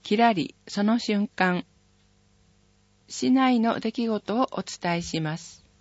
きらりその瞬間。市内の出来事をお伝えします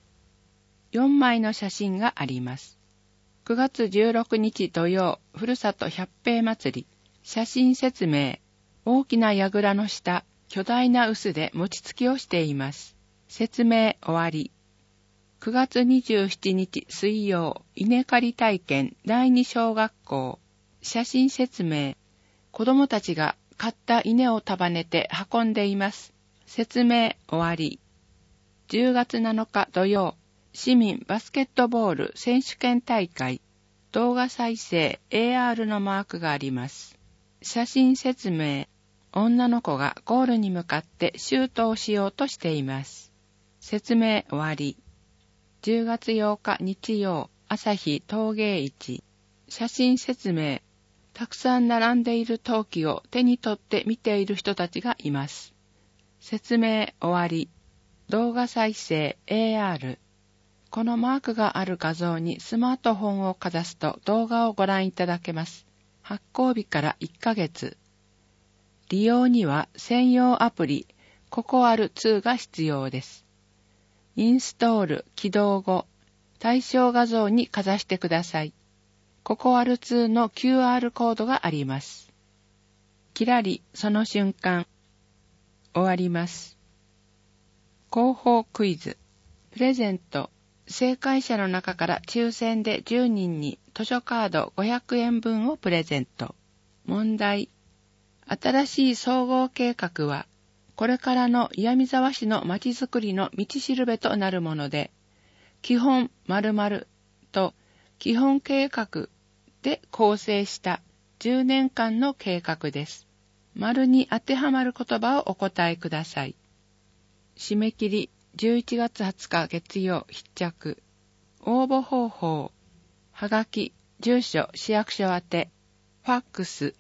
。4枚の写真があります。9月16日土曜、ふるさと百平祭り。写真説明。大きな櫓の下、巨大な臼で餅つきをしています。説明終わり。9月27日水曜、稲刈り体験第2小学校。写真説明。子供たちが刈った稲を束ねて運んでいます。説明終わり。10月7日土曜、市民バスケットボール選手権大会。動画再生 AR のマークがあります。写真説明。女の子がゴールに向かってシュートをしようとしています。説明終わり。10月8日日曜、朝日陶芸市。写真説明。たくさん並んでいる陶器を手に取って見ている人たちがいます。説明終わり。動画再生 AR。このマークがある画像にスマートフォンをかざすと動画をご覧いただけます。発行日から1ヶ月。利用には専用アプリココアル2が必要です。インストール起動後、対象画像にかざしてください。ココアル2の QR コードがあります。きらりその瞬間。終わります。広報クイズ。プレゼント。正解者の中から抽選で10人に図書カード500円分をプレゼント。問題。新しい総合計画は、これからの岩見沢市のまちづくりの道しるべとなるもので、基本〇〇と基本計画で構成した10年間の計画です。丸に当てはまる言葉をお答えください。締め切り11月20日月曜必着。応募方法。はがき、住所、市役所宛て。ファックス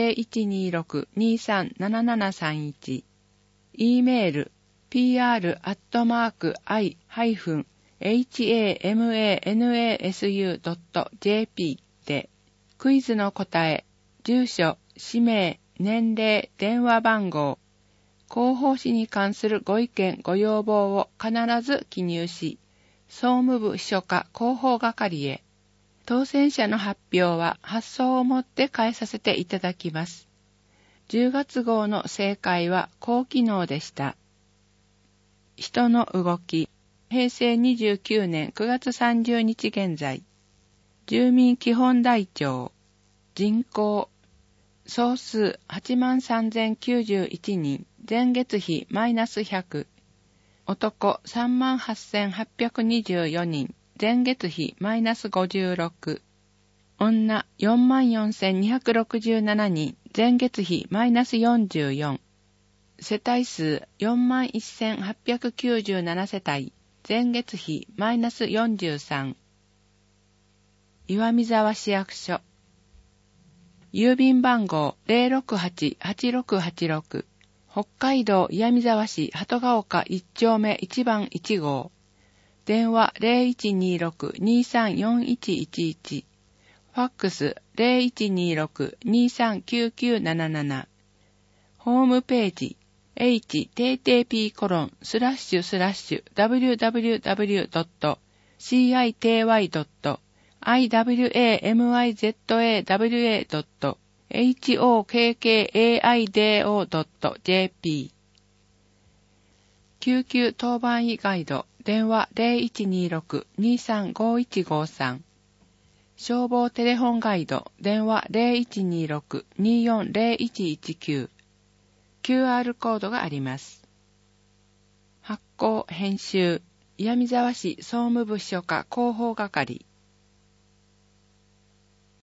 0126-237731。E メール pr@hamanasu.jp でクイズの答え、住所、氏名、年齢、電話番号、広報誌に関するご意見、ご要望を必ず記入し、総務部秘書課広報係へ。当選者の発表は発送をもって返させていただきます。10月号の正解は高機能でした。人の動き。平成29年9月30日現在。住民基本台帳。人口。総数83,091人。前月比マイナス100。男38,824人。前月比マイナス56。女44,267人。前月比マイナス44。世帯数41,897世帯。前月比マイナス43。岩見沢市役所。郵便番号 068-8686。北海道岩見沢市鳩ヶ丘1丁目1番1号。電話 0126-234111。ファックス 0126-239977。ホームページ http://www.citydo.hokkaido.jp。 救急当番医ガイド。電話 0126-235153。消防テレフォンガイド。電話 0126-240119。QR コードがあります。発行、編集、岩見沢市総務部秘書課広報係。